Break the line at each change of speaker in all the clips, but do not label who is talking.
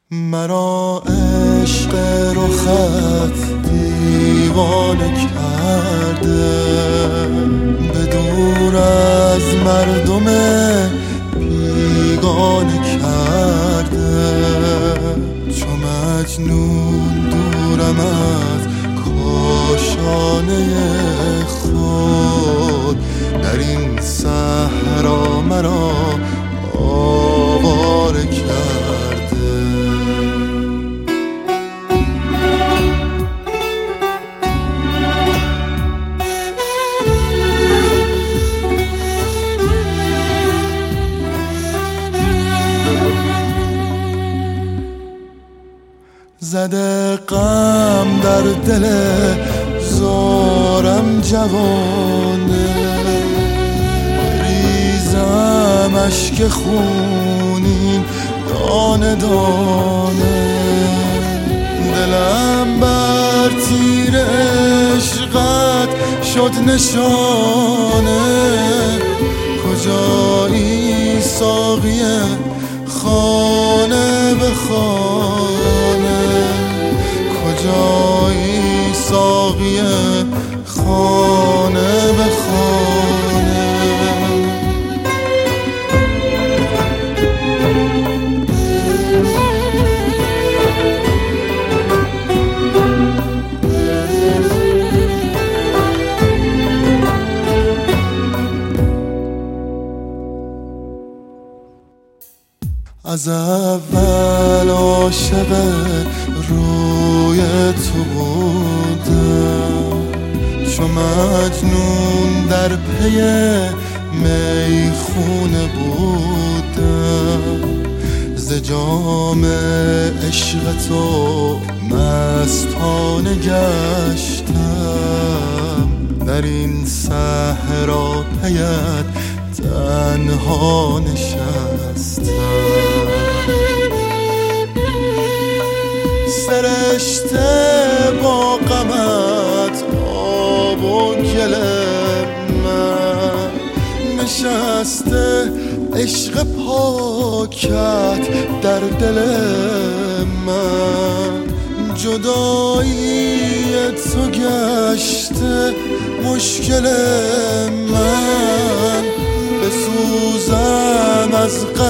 مرا عشق رخت دیوانه کرده، به دور از مردم بیگانه کرده. چو مجنون دورم از کاشانه خود، در این صحرا مرا آواره کرده. زده غم در دل زارم جوانه، ریزم اشک خونین دانه دانه. دلم بر تیر عشقت شد نشانه، کجایی ساقی خانه به خانه، کجایی ساقی خانه به خانه. از اول عاشق روی تو بودم، چو مجنون در پی میخونه بودم. ز جام عشق تو مستانه گشتم، در این صحرا پیت تنها نشستم. سرشته با غمت آب و گل من، نشسته عشق پاکت در دل من. جدایی تو گشته مشکل من، بسوزم از غم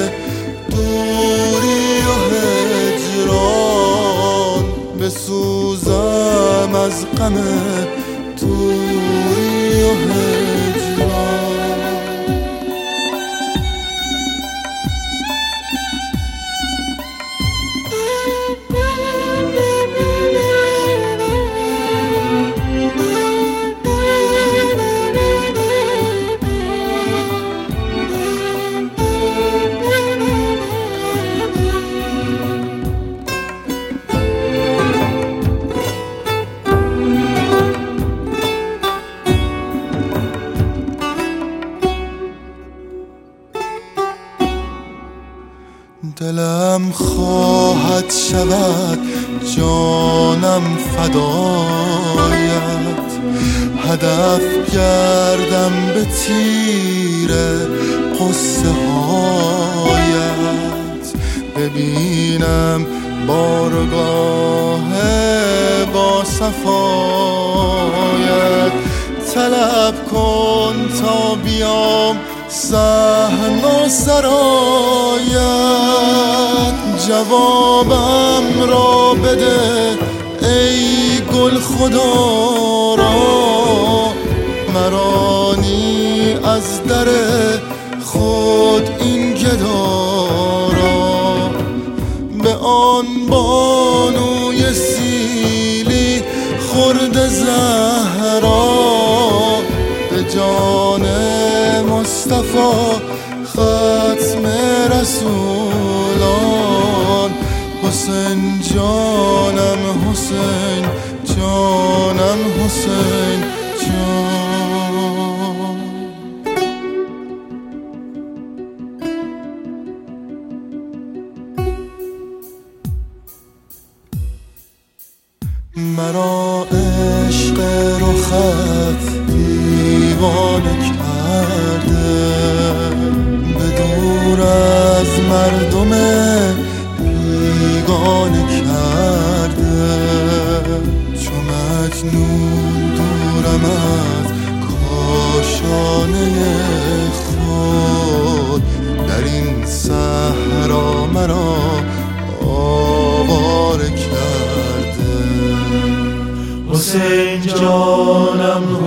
دوری و هجران، بسوزم از غم دوری و هجران. دلم خواهد شود جانم فدایت، هدف گردم به تیر قصه هایت. ببینم بارگاه با صفایت، طلب کن تا بیام صحن و سرایت. جوابم را بده ای گل خدا را، مرانی از در خود این گدا را. به آن بانوی سیلی خورد زهرا، به جان مصطفی ختم رسولان. حسین جانم حسین جانم حسین جان. مرا عشق رخت دیوانه کرده، به دور از مردم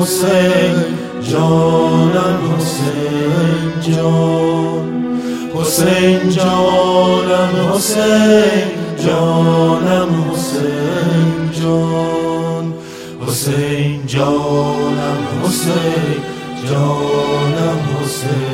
حسین جانم حسین جان حسین جانم حسین جانم حسین جان حسین جانم حسین جانم حسین